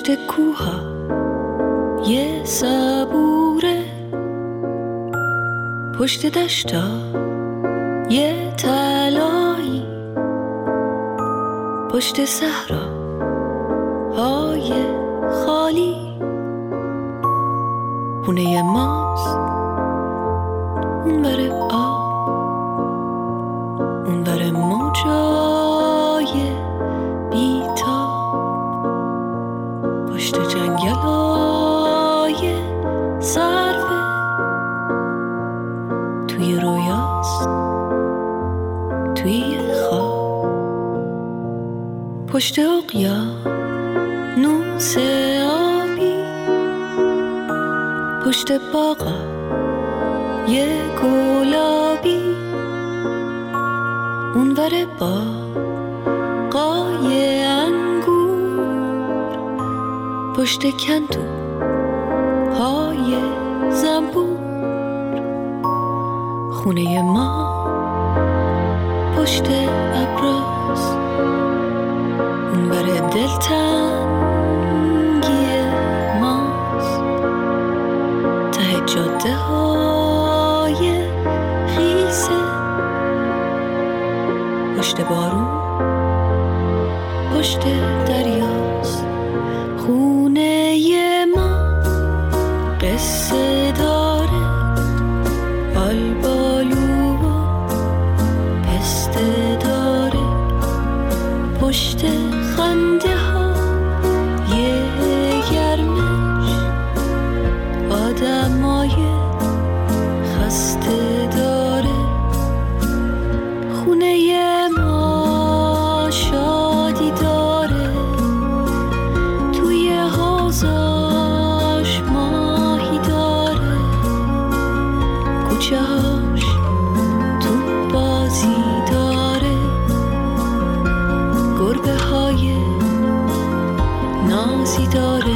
پشت کوها یه صبوره، پشت دشتا یه طلایی، پشت صحرا های خالی خونه ماست اون بره آب، اون بره موجای بیتاب، پشت جنگلای سرفه توی رویاست توی خواب، پشت اقیانوس آبی، پشت باغا یه گلابی، اونور باغای انگور، پشت کندو های زنبور، خونه ما پشت ابراز، اونور دلتنگی ماست، ته جاده های خیسه، پشت بارون پشت دریاست، خونه ما قصه داره، آلبالو و پسته داره، پشت خنده ها یه گرمش، آدمای خسته داره، خونه ما شادی داره، توی حوضاش ماهی داره، کوچه هاش تو بازی داره، گربه های نازی داره،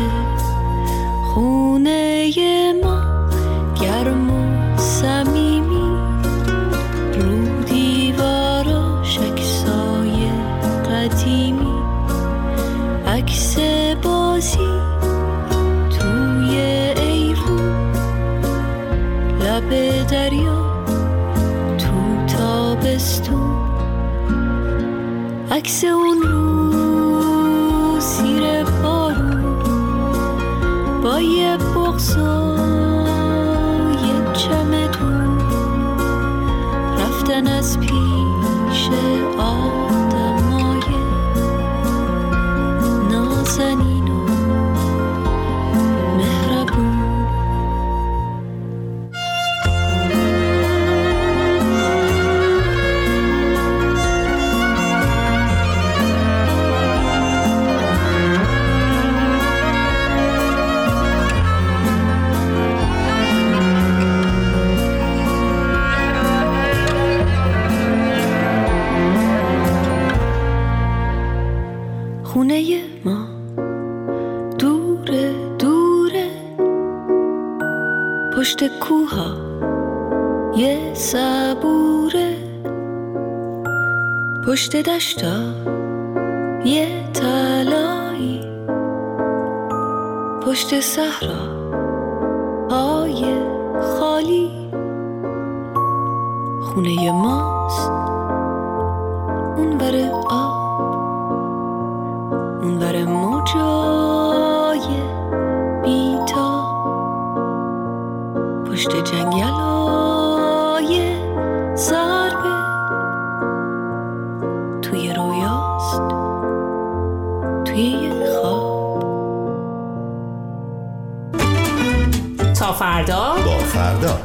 خونه ما گرم و صمیمی، رو دیواراش عکسای قدیمی، عکس بازی توی ایوون، لب دریا تو تابستون، عکس اون رو زیر بارون، با یه بغض و یه چمدون، رفتن از پیش آدمای نازنین و مهربون. خونه ما دوره دوره، پشت کوها یه صبوره، پشت دشتا یه طلایی، پشت صحرا های خالی خونه ماست اون بره آب، اون بره موجای بیتاب، پشت جنگلای سربه توی رویاست توی خواب. تا فردا با فردا.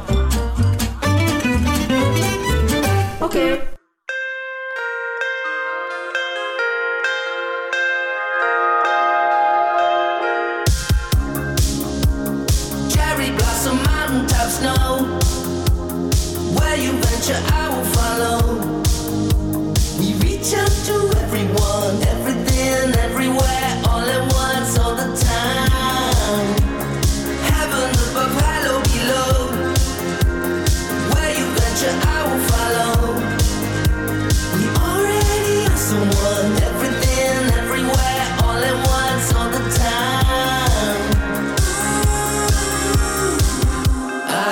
اوکی. Snow, where you venture I will follow. We reach out to everyone, everything, everywhere, all at once, all the time. Heaven above, hello below. Where you venture I will follow. We already are someone, everything, everywhere, all at once, all the time.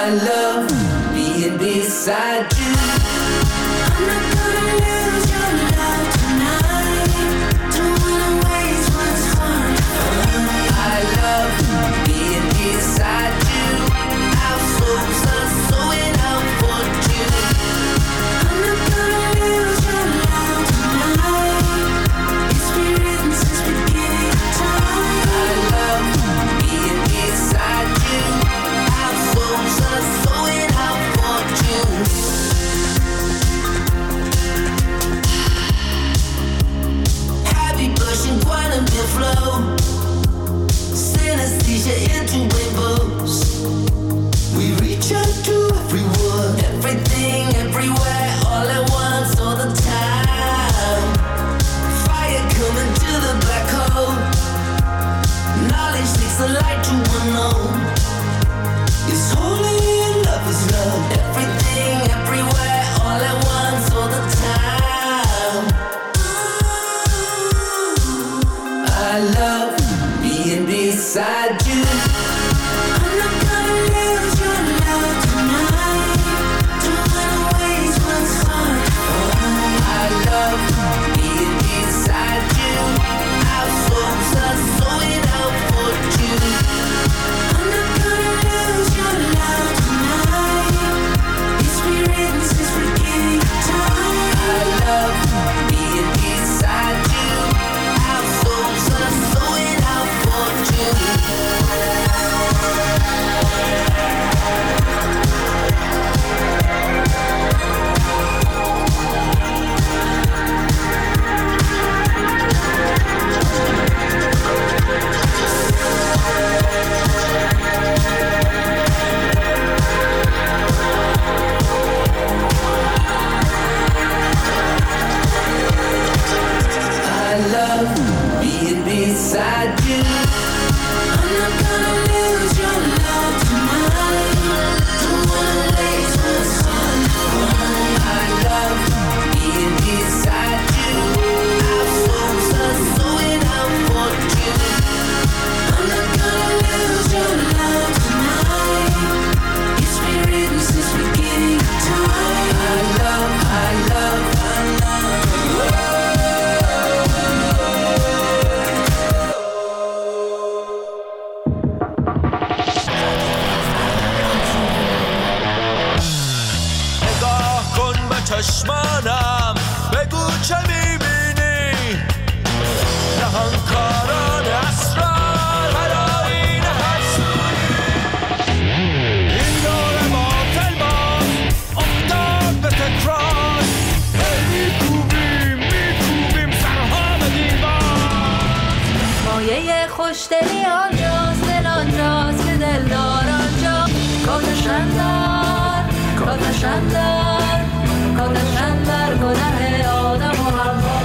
love being beside you. I'm not gonna lose your love tonight. Don't wanna waste what's hard to find. I love being beside you. Our souls are sewing out for you. I'm not gonna lose your love tonight. It's been written since beginning of time. I love being beside you. Our souls are sewing out for you. Happy blushing quantum flow. Synesthesia into rainbows. We reach out to everyone, everything, everywhere, all at once, all the time. Fire coming to the black hole. Knowledge takes the light to unknown. It's holy and love is love. Everything, everywhere, all at once, all the time. I love being beside you. I'm not gonna lose your love tonight. Don't wanna waste what's hard to find. I love being beside you. Our souls are sewing out for you. I'm not gonna lose your love tonight. It's been written since beginning of time. I love being beside you. Our souls are sewing out for you. I love being beside you. I'm not gonna lose your love tonight. Don't wanna waste what's hard to find. I love being beside you. Our souls are sewing out for you. I'm not gonna lose your love tonight. It's been written since beginning of time. I love, I love, I love. نگاه کن به چشمانم بگو چه میبینی نهانکاران اسرار هلاین حسودی این دور باطل باز افتاد به تکرار میکوبیم سرها به دیوار مایه خوشدلی آنجاست دل آنجاست که دلدار آنجا کاتشندر کاتشندر کاتشندر گناه آدم و حوا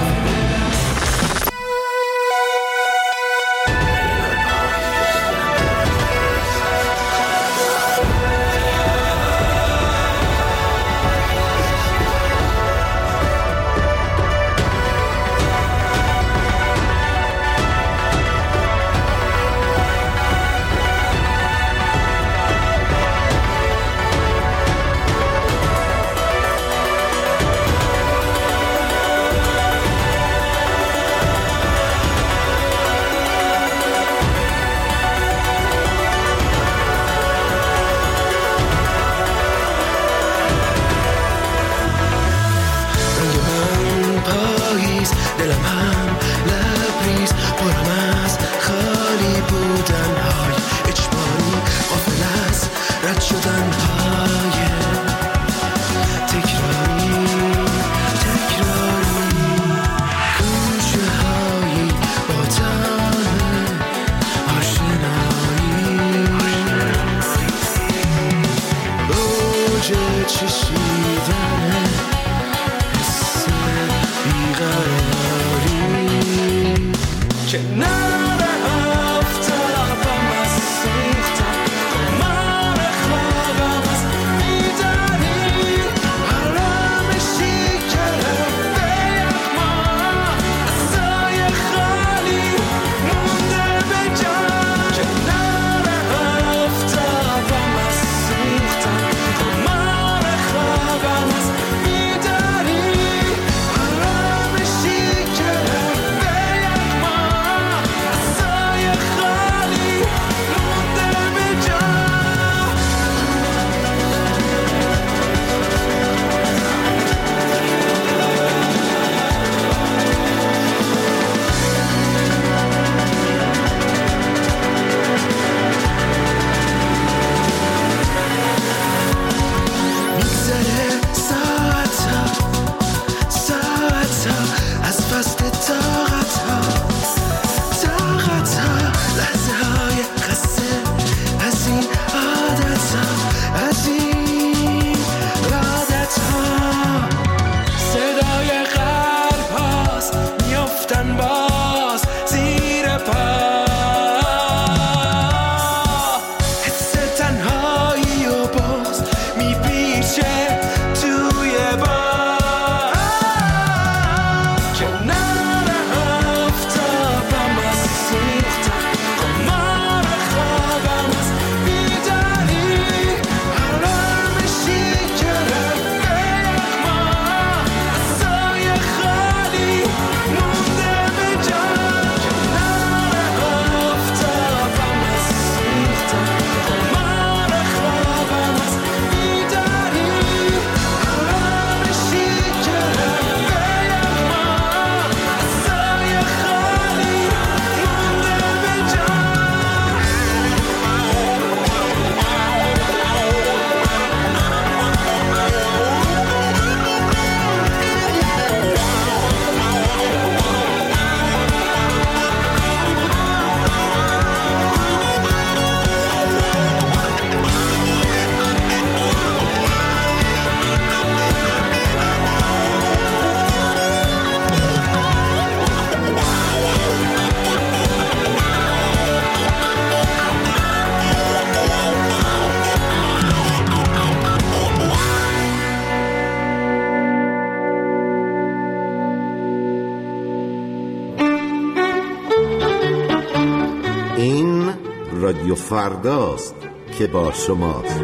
فرداست که با شماست.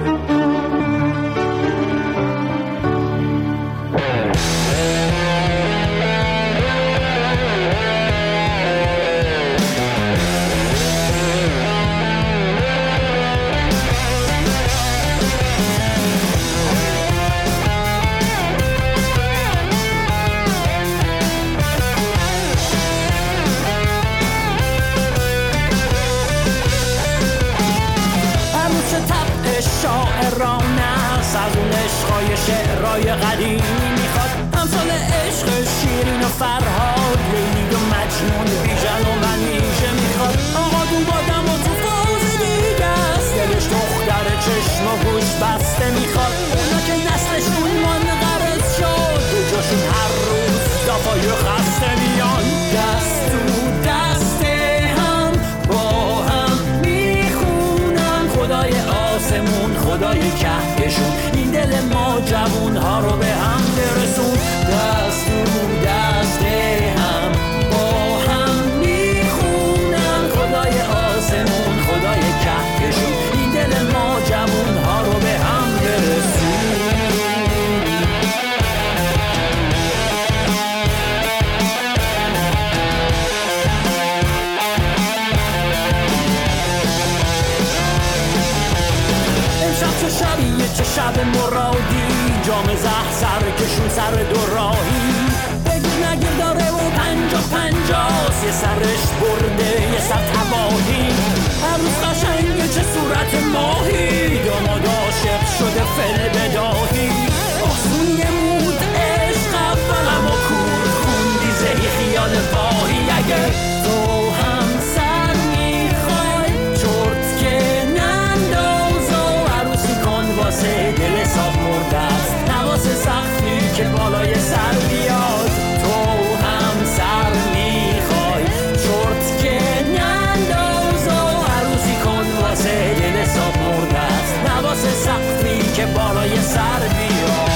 از اون عشقای شعرهای قدیمی میخواد امثال عشق شیرین و فرهاد، لیلی و مجنون، بیژن و منیژه میخواد. آقا دون بادم و تو فاز دیگه است، دلش دختر چشم و گوش بسته میخواد. اونا که نسلشون مان غرض شد، دو جاشون هر روز دفای خسته میان. دست تو دست هم با هم میخونن خدای آسمون خدای کهکشون، این دل ما جوون ها رو به هم برسون. دست تو دست هم با هم میخونن خدای آسمون خدای کهکشون، این دل ما جوون ها رو به هم برسون. امشب چه شبیه چه شب مرادی، جام زهر سر کشون سر دو راهی. بگیر نگیر داره و 50-50، یه سرش برده یه سر تباهی. هر روز قشنگه چه صورت ماهی، داماد عاشق شده فل بداهی. آسون نمود عشق اول اما کور خوندی زهی خیال باهی. اگه تو هم سر میخوای چرت که ننداز و عروسی کن واسه دل حساب مرده است، نواسه سختی که بالای سر بیاد. تو هم سر میخوای چرت که ننداز و عروسی کن واسه دل حساب مرده است، نواسه سختی که بالای سر بیاد.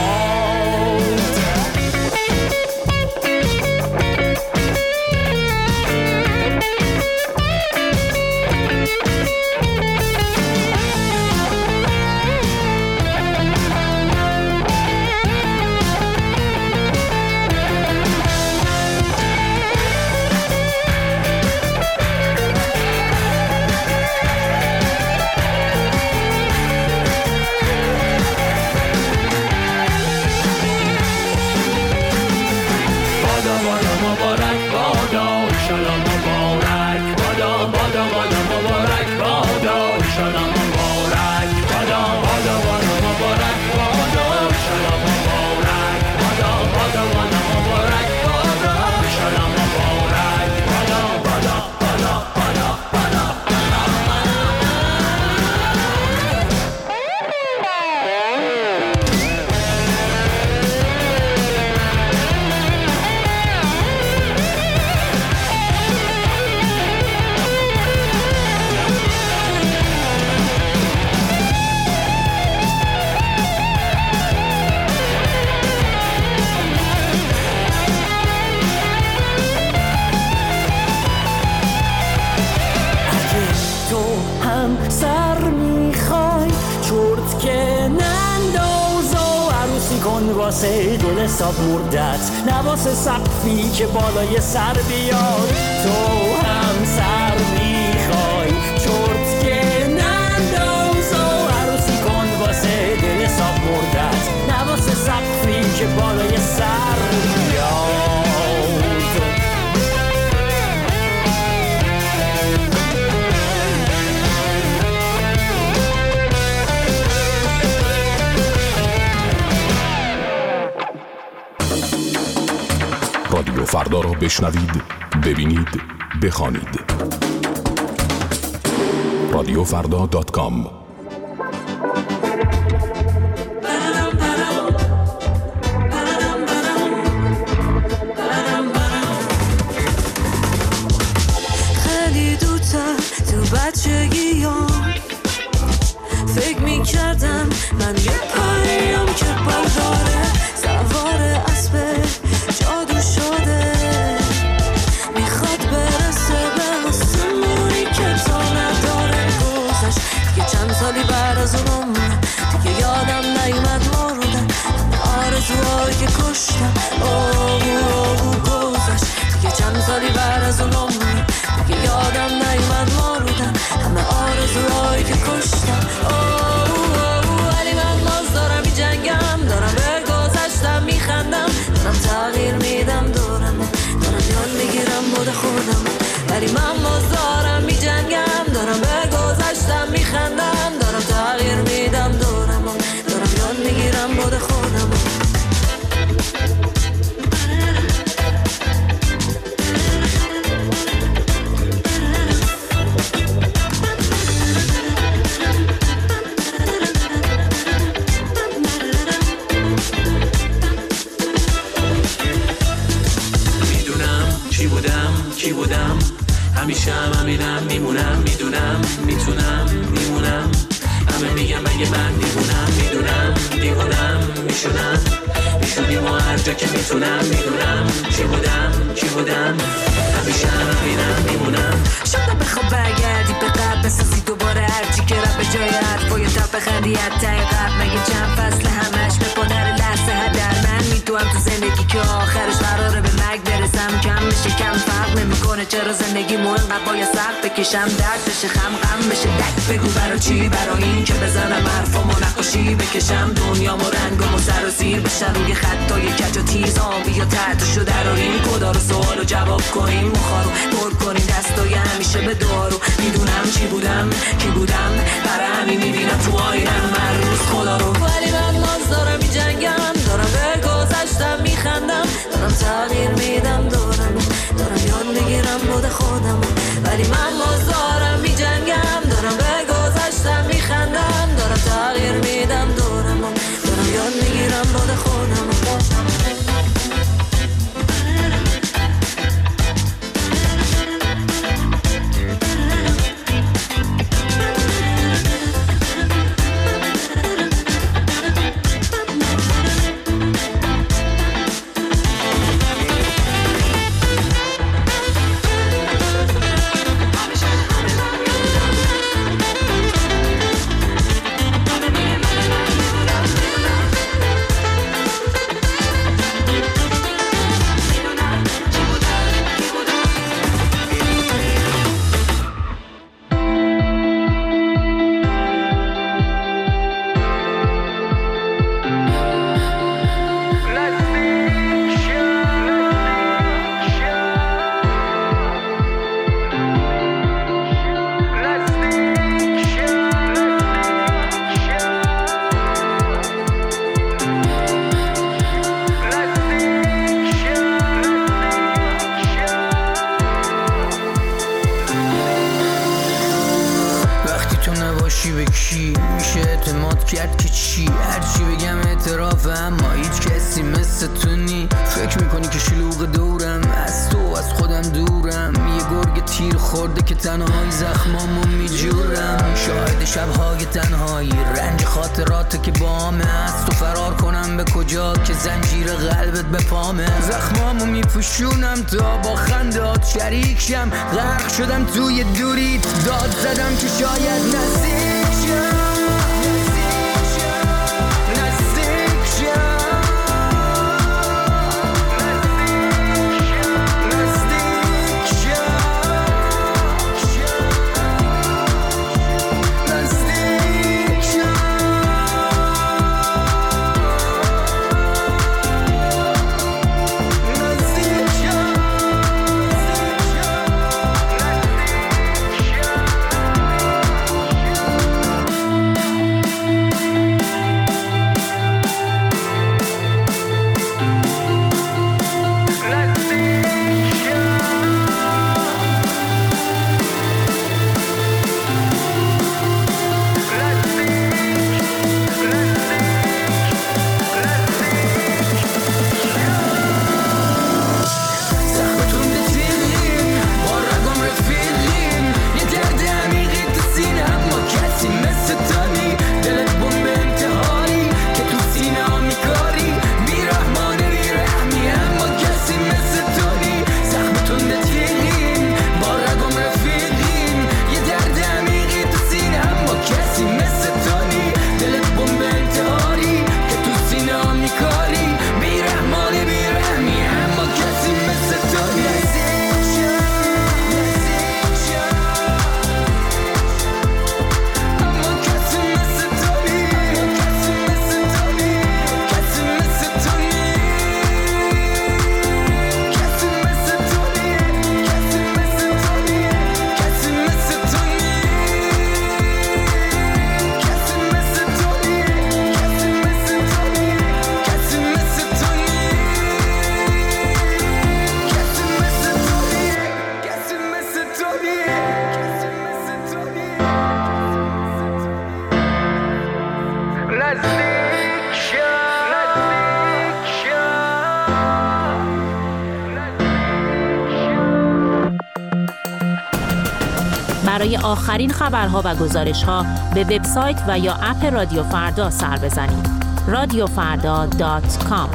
واسه دل حساب مردت، نواسه سقفی که بالای سر بیاد. تو هم سر میخوای چرت که ننداز و عروسی کن واسه دل حساب مردت، نواسه سقفی که بالای سر بیاد. رادیو فردا را بشنوید، ببینید، بخوانید. radiofrda.com. خیلی دوتر تو بچگیام فکر میکردم من یه پریم که برداره سوار اسب جادو شده، میخواد برسه به آسمونی که تا نداره. از اون عمرم دیگه یادم نیومد مردم آرزوهایی که کشتم گذشت دیگه چند سالی بعد از اون عمرم دیگه یادم نیومد مردم همه آرزوهایی که کشتم ولی من باز دارم می جنگم دارم به گذشتم میخندم دارم تغییر میدم دارم یاد میگیرم بود خودم ولی من باز دارم می جنگم دارم به گذشتم میخندم دارم تغییر میدم دارم یاد میگیرم بود خودم کی بودم همیشه همینم میمونم میدونم میتونم میمونم همه میگم اگه من دیوونم میدونم دیوونم میشدیم و هر جا که میتونم میدونم کی بودم همیشه همینم میمونم شاید بخواب برگردی به قبل بسازی دوباره هرچی که رب به جای حرفای تب بخندی حتی قبل مگه چند فصل همش به پادر لحظه هدر من میتونم تو زندگی که آخرش قراره به مرگ برسم کم میشه کم فرق نمیکنه چرا زندگی مو انقدر باید سخت بکشم درد بشه غم بشه دک بگو برا چی برا این که بزنم حرفامو نقاشی بکشم دنیامو رنگامو سر و زیر بشه روی خطای کج و تیز بیا تحتشو دراریم کدا رو سوالو جواب کنیم مخارو پر کنیم دستای همیشه به دارو میدونم چی بودم کی بودم برای همین میبینم تو آینم هر روز خدا رو ولی من باز دارم میجنگم دارم به گذشتم میخندم دارم تغییر میدم دارم یاد میگیرم بود خودم ولی من باز دارم میجنگم دارم به گذشتم میخندم دارم تغییر میدم دارم یاد میگیرم بود خودم تنهایی زخمامو میجورم شاهد شبهای تنهایی رنج خاطرات که بامه از تو فرار کنم به کجا که زنجیر قلبت به پامه زخمامو میپوشونم تا با خندات شریک شم غرق شدم توی دوریت داد زدم که شاید نزدیک شم برای آخرین خبرها و گزارش‌ها به وبسایت و یا اپ رادیو فردا سر بزنید. radiofarda.com.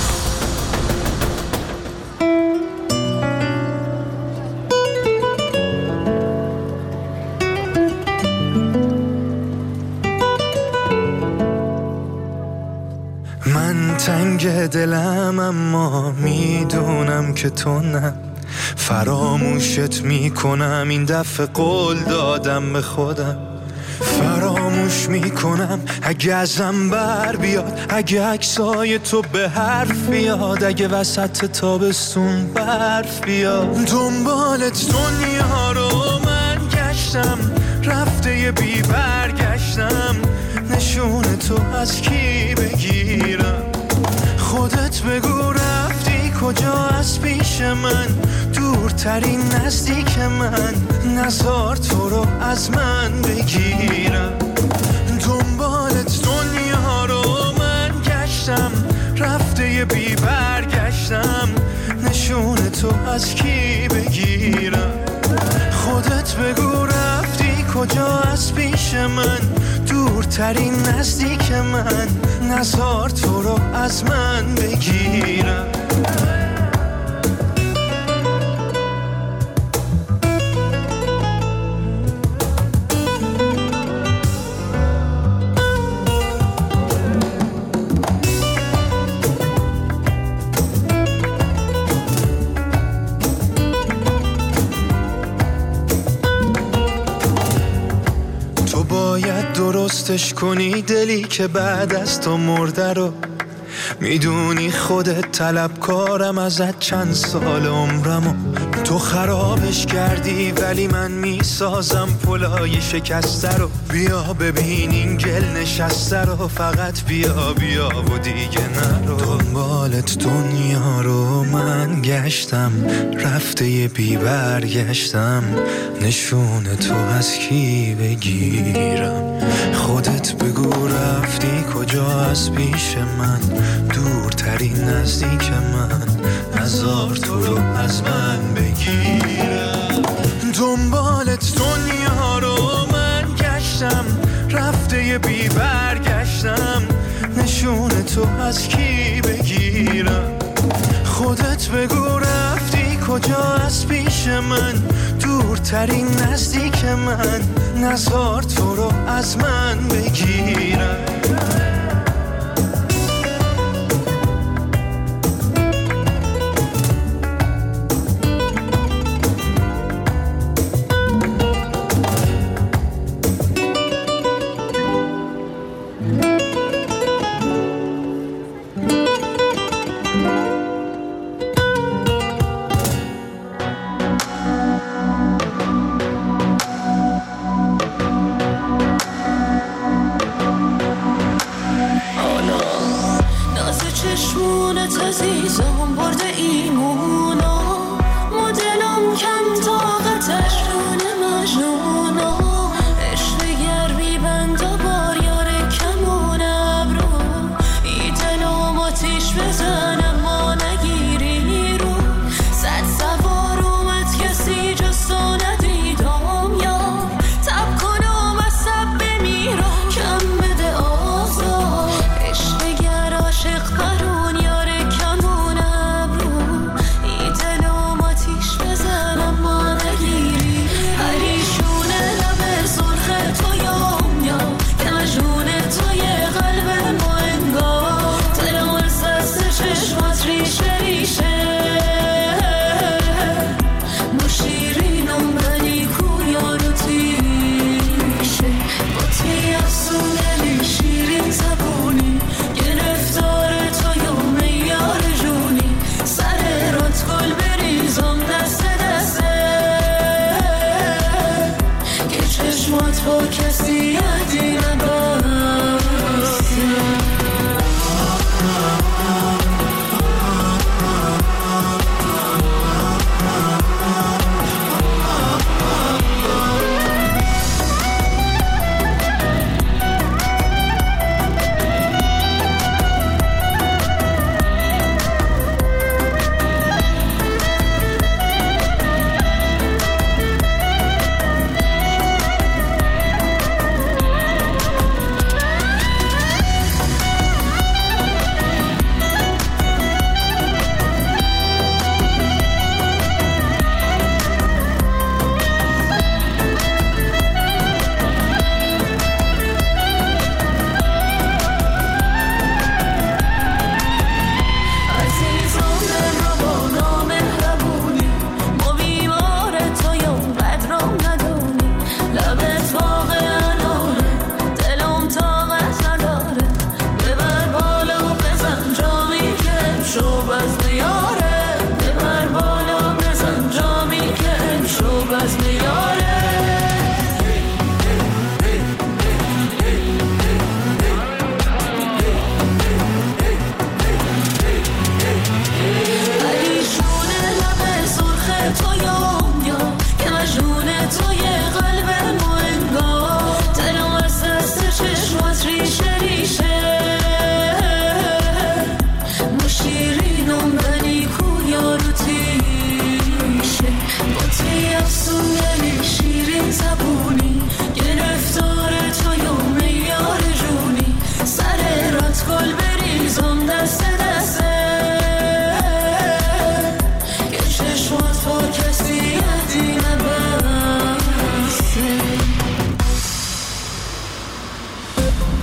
من تنگ دلم اما میدونم که تو نه، فراموشت میکنم این دفعه قول دادم به خودم، فراموش میکنم اگه ازم بر بیاد، اگه عکسای تو به حرف بیاد، اگه وسط تابستون برف بیاد. دنبالت دنیا رو من گشتم، رفته بی برگشتم، نشون تو از کی بگیرم؟ خودت بگو رفتی کجا از پیش من، دورترین نزدیک من، نزار تو رو از من بگیرم. دنبالت دنیا رو من گشتم، رفته بی برگشتم، نشون تو از کی بگیرم؟ خودت بگو رفتی کجا از پیش من، دورترین نزدیک من، نزار تو رو از من بگیرم. درستش کنی دلی که بعد از تو مرده رو، میدونی خودت طلبکارم ازت چند سال عمرمو، تو خرابش کردی ولی من میسازم پلای شکسته رو. بیا ببین این گل نشسته رو، فقط بیا بیا و دیگه نرو. دنبالت دنیا رو من گشتم، رفته بی برگشتم، نشون تو از کی بگیرم؟ خودت بگو رفتی کجا از پیش من، دورترین نزدیک من، نزار تو رو از من بگیرم. دنبالت دنیا رو من گشتم، رفته بی برگشتم، نشون تو از کی بگیرم؟ خودت بگو رفتی کجا از پیش من، دورترین نزدیک من، نزار تو رو از من بگیرم.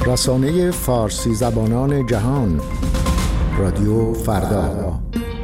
رسانه فارسی زبانان جهان، رادیو فردا.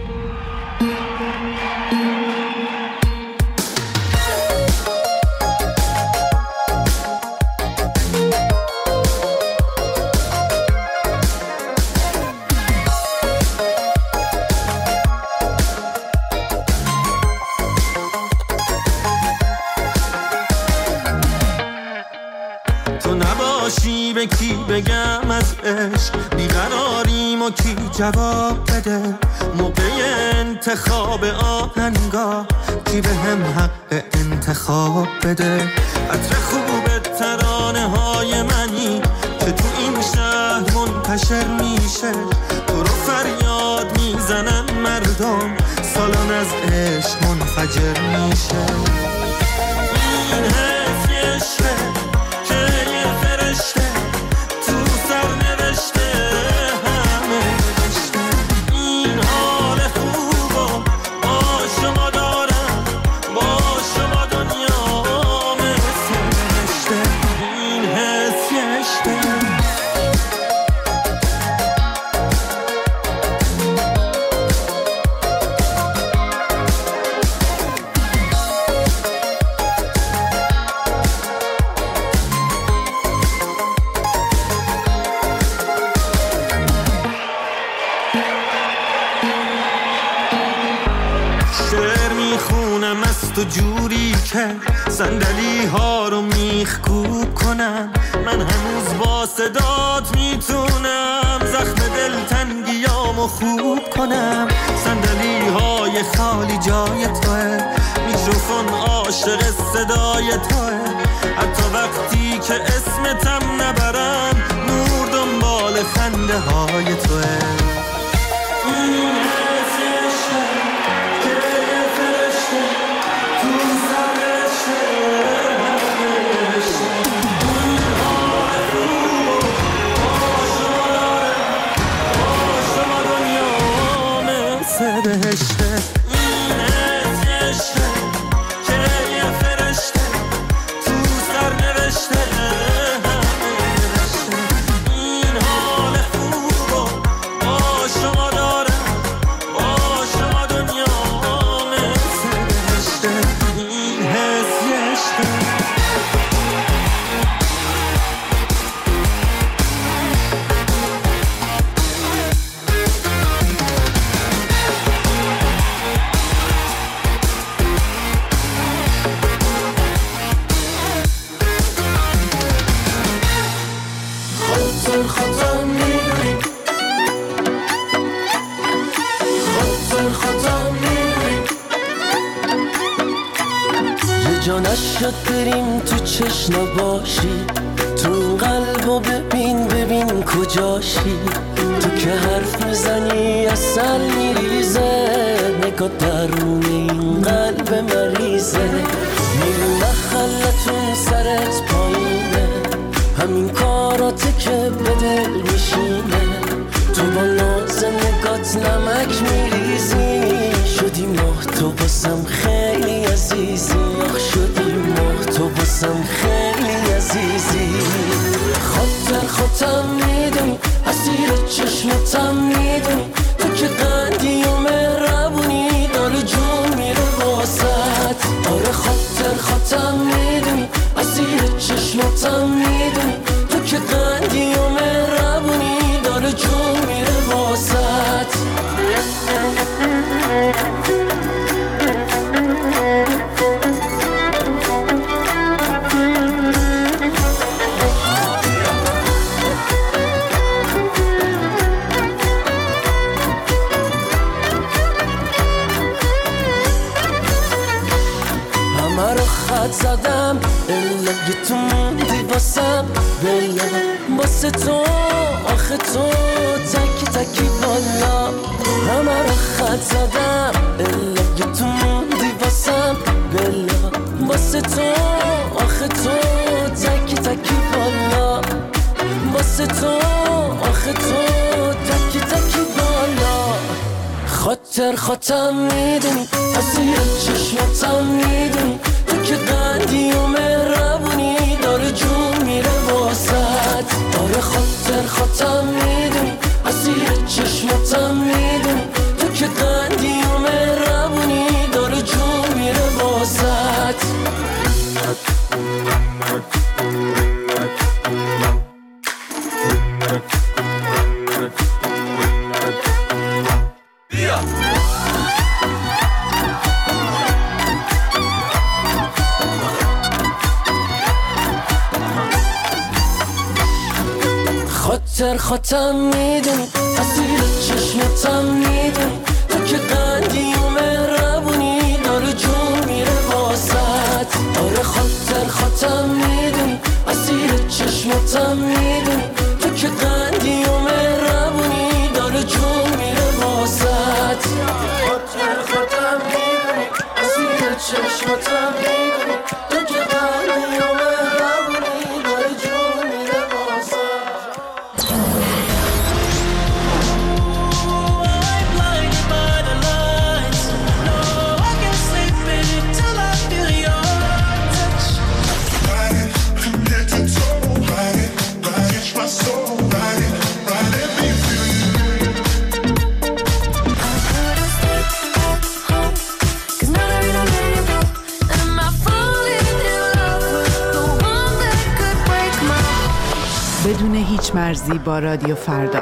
به کی بگم از عشق بیقراریم و کی جواب بده موقع انتخاب آهنگا کی به هم حق انتخاب بده عطر خوب ترانه های منی که تو این شهر منتشر میشه تو رو فریاد میزنن مردم سالن از عشق منفجر میشه این حس عشقه که یه فرشته تو جوری که صندلی ها رو میخکوب کنم من هنوز با صدات میتونم زخم دلتنگیامو خوب کنم صندلی های خالی جای توه میکروفون عاشق صدای توه حتی وقتی که اسمتم نبرم نور دنبال خنده های توه بهشته این عشقه که یه فرشته تو سر نوشته این حال خوبو با شما دارم با شما دنیا مثل بهشته این حس عشقه جا نشد بریم تو چشم باشی تو این قلبو ببین کجاشی تو که حرف میزنی اصل میریزه نگاه درون این قلب مریضه میری محلتون سرت پایینه همین کاراته که به دل میشینه تو با ناز نگات نمک میریزی شدی ماه تو باسم خیلی عزیزی آخ شدی ماه تو باسم خیلی عزیزی خاطر میدونی اسیر چشمتم میدونی تو که قندی و مهربونی داره جون میره واسط آره خاطر میدونی اسیر چشمتم میدونی تو که قندی و مهربونی داره جون میره واسط همه رو خط زدم الاگه تو موندی واسم بلم واسه تو آخه تو تکی بالا همه رو خط زدم الاگه تو موندی واسم بلم واسه تو آخه تو تکی بالا واسه تو آخه تو تکی بالا خاطر میدونی اسیر چشمتم میدونی تو که قندی و مهربونی داره جون میره واسط آره بیا خاطر خاطم میدونی اسیر چشمتم میدونی تو که قندی و مهربونی داره جون میره واسط آره خاطر خاطم میدونی اسیر چشمتم میدونی تو که قندی و مهربونی داره جون میره واسط خاطر خاطم میدونی اسیر چشمتم میدونی تو که قندی و مهربونی داره جون میره واسط بدون هیچ مرزی با رادیو فردا.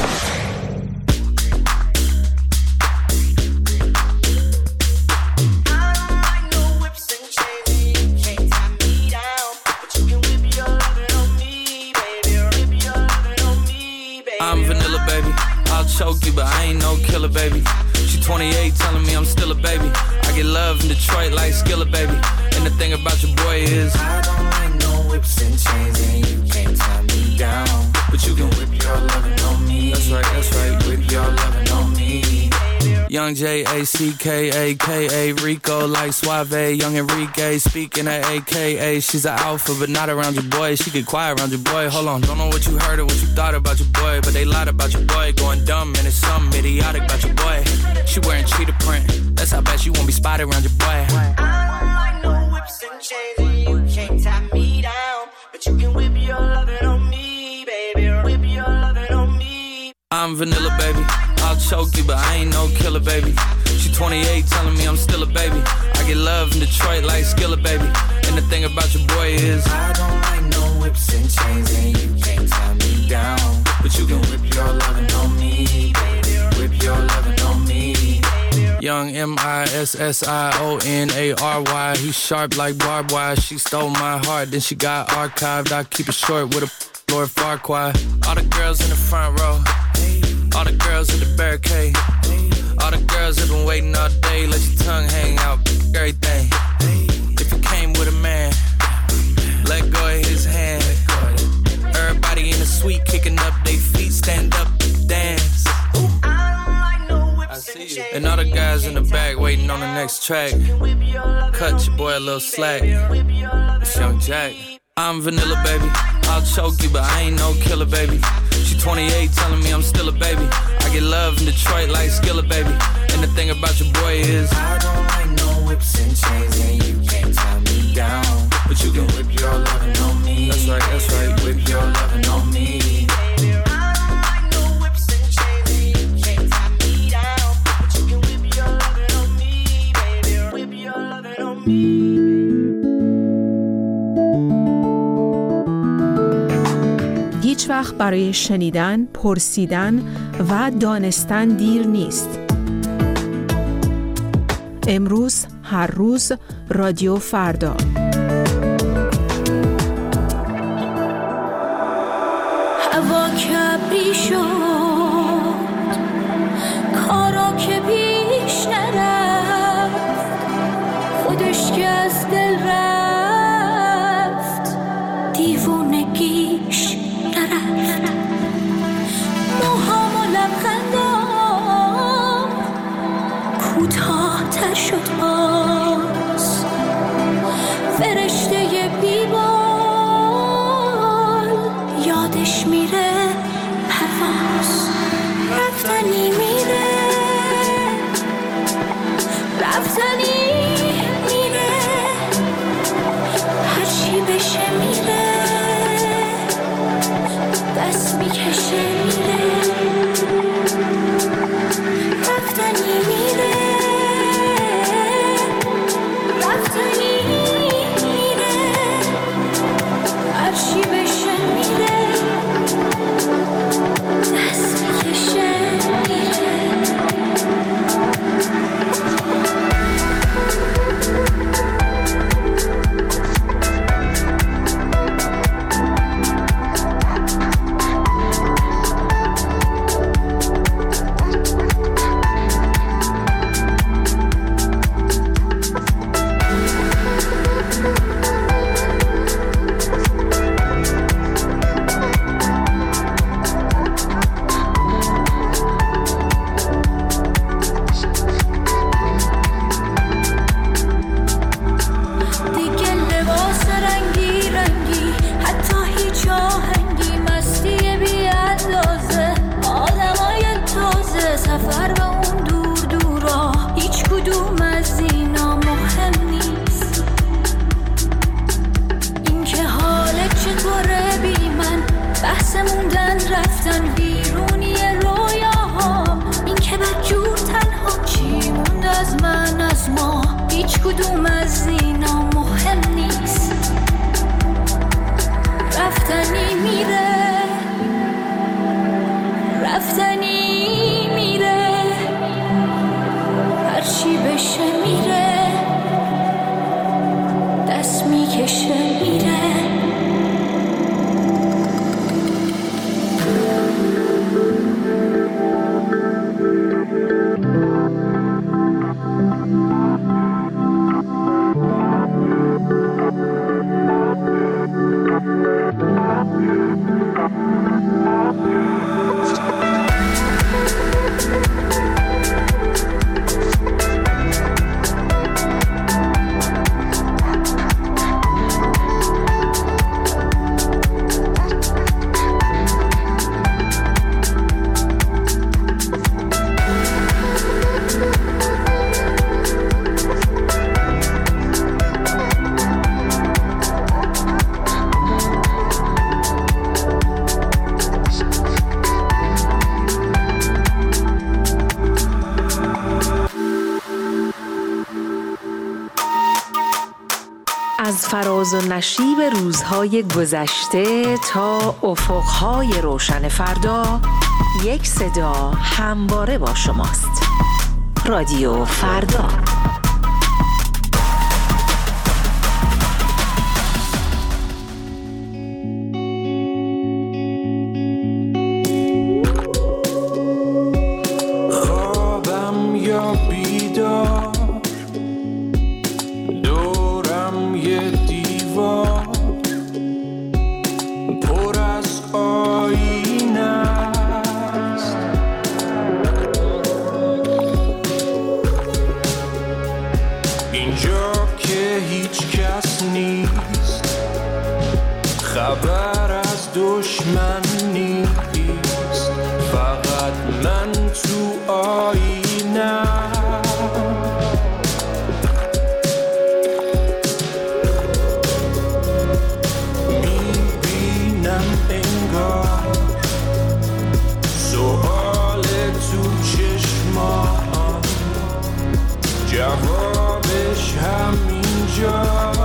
I'm vanilla, baby. I'll choke you, but I ain't no killer, baby. She 28, telling me I'm still a baby. I get love in Detroit like Skillet, baby. And the thing about your boy is I don't like no whips and chains, and you can't tie me down. But you can whip your lovin' on me. That's right, whip your lovin' on me. Young J-A-C-K-A-K-A Rico like Suave, young Enrique speaking at AKA. She's an alpha but not around your boy. She get quiet around your boy. Hold on, don't know what you heard or what you thought about your boy, but they lied about your boy. Going dumb and it's something idiotic about your boy. She wearing cheetah print, that's how bad she won't be spotted around your boy. I don't like no whips and chains, and you can't tie me down. But you can whip your lovin' on me, baby. Whip your lovin' on me. I'm vanilla, baby. I'll choke you, but I ain't no killer, baby. She 28, telling me I'm still a baby. I get love in Detroit like Skillet, baby. And the thing about your boy is I don't like no whips and chains, and you can't tie me down. But you can whip your lovin' on me, baby. Whip your lovin' on me. Young M-I-S-S-I-O-N-A-R-Y. He's sharp like barbed wire. She stole my heart, then she got archived. I keep it short with a Lord Farquaad. All the girls in the front row, all the girls at the barricade, all the girls have been waiting all day. Let your tongue hang out, everything. If you came with a man, let go of his hand. Everybody in the suite kicking up their feet, stand up, dance. I see you. And all the guys in the back waiting on the next track. Cut your boy a little slack. It's Young Jack. I'm vanilla, baby. I'll choke you, but I ain't no killer, baby. She 28, telling me I'm still a baby. I get love in Detroit like Skillet, baby. And the thing about your boy is I don't like no whips and chains, and you can't tie me down. But you can whip your lovin' on me. That's right, whip your lovin' on me. هیچ وقت برای شنیدن، پرسیدن و دانستن دیر نیست. امروز، هر روز، رادیو فردا. هوا کبری شد، کارا که پیش نرفت، خودش که از دل رفت، دیوونگیش نرفت. موهام و لبخندام کوتاه‌تر شد باز، فرشته بیبال یادش میره پرواز. رفتنی میره، رفتنی میره، هرچی بشه میره، دست میکشه میره. رفتنی میره، رفتنی میره، هرچی بشه میره، رفتن بیرونی رویاها، این که بدجور تنها چی موند از من از ما، هیچ کدوم از اینا مهم نیست. رفتنی میره، رفتنی میره، هرچی بشه میره، دست میکشه میره. از فراز و نشیب روزهای گذشته تا افقهای روشن فردا، یک صدا همواره با شماست. رادیو فردا. خوابم یا بیدار، دورم یه دیوار پر از آینه است. اینجا که هیچ کس نیست، خبر از دشمن نیست، فقط من تو آینه. میبینم انگار سؤال تو چشمان، جوابش همینجاست.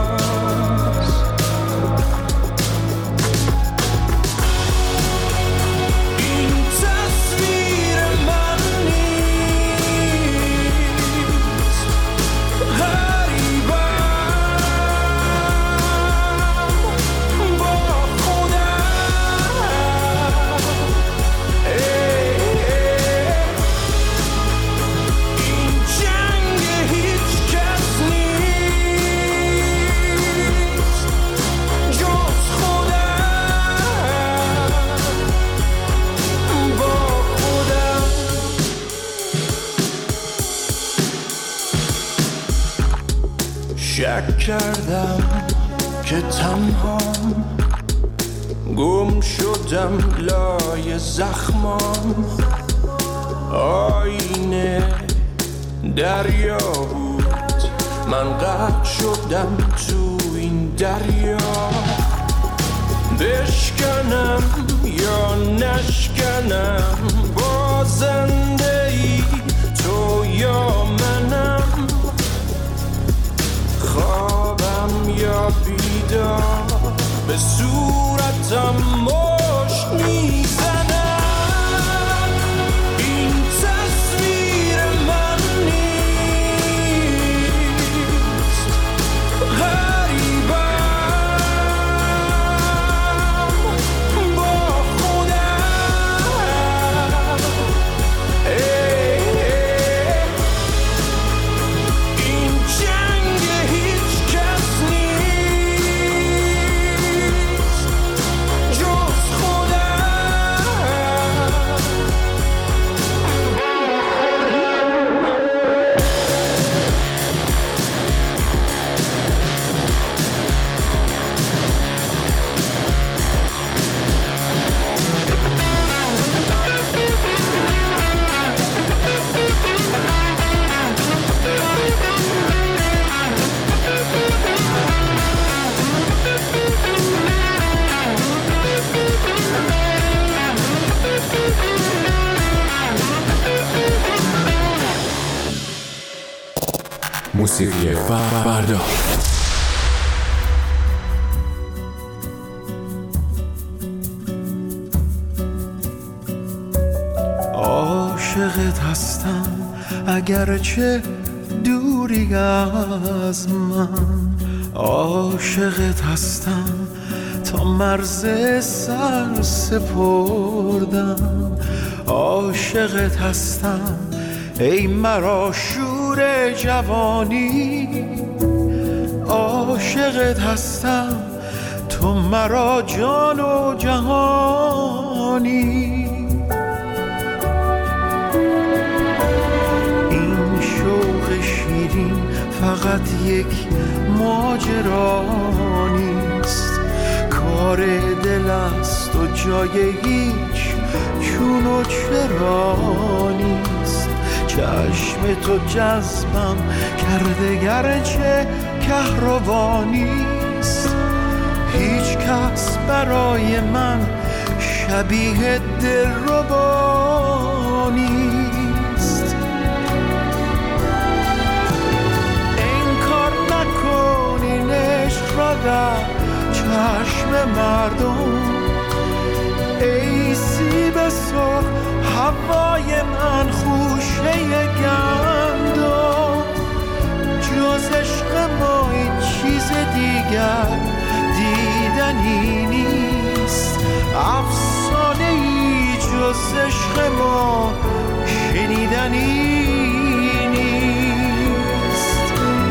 شک کردم که تنهام، گم شدم لای زخمام. آینه دریا بود، من غرق شدم تو این دریا. بشکنم یا نشکنم، بازنده ای تو یا منم. خوابم یا بیدار، به صورتم مشت میزنم. این تصویر من نیست، غریبم با خودم. این جنگ هیچ کس نیست جز موسیقی فردا. عاشقت هستم اگرچه دوری از من، عاشقت هستم تا مرز سر سپردم، عاشقت هستم ای مرا شور جوانی، عاشقت هستم تو مرا جان و جهانی. این شوق شیرین فقط یک ماجرا نیست، کار دل است و جای هیچ چون و چرا نیست. چشم تو جذبم کرده گرچه کهربانیست، هیچ کس برای من شبیه دلربا نیست. انکار نکنین عشق را در چشم مردم، ای سیب سرخ هوای من خوشه گندم، جز عشق ما هیچ چیز دیگر دیدنی نیست، افسانه ای جز عشق ما شنیدنی نیست.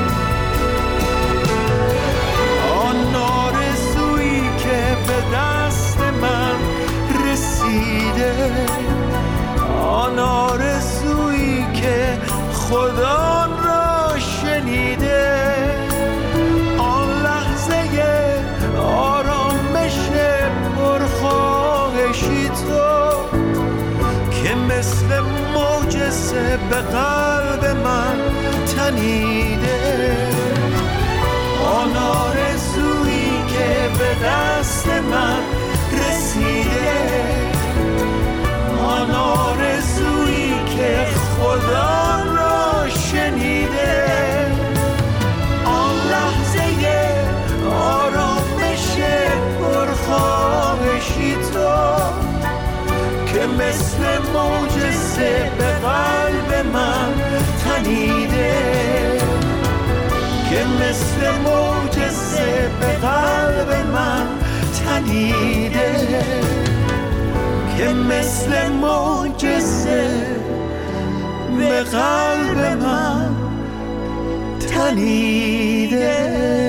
آن آرزویی که به دست من رسیده، آن آرزویی که خدا را شنیده، آن لحظه آرامش پرخواهشی تو که مثل معجزه به قلب من تنیده، آن آرزویی که به دست من رسیده، آن آرزویی که خدا را شنیده، آن لحظه آرامش پرخواهشی تو که مثل معجزه به قلب من تنیده، که مثل معجزه به قلب من تنیده، که مثل معجزه به قلب من تنیده.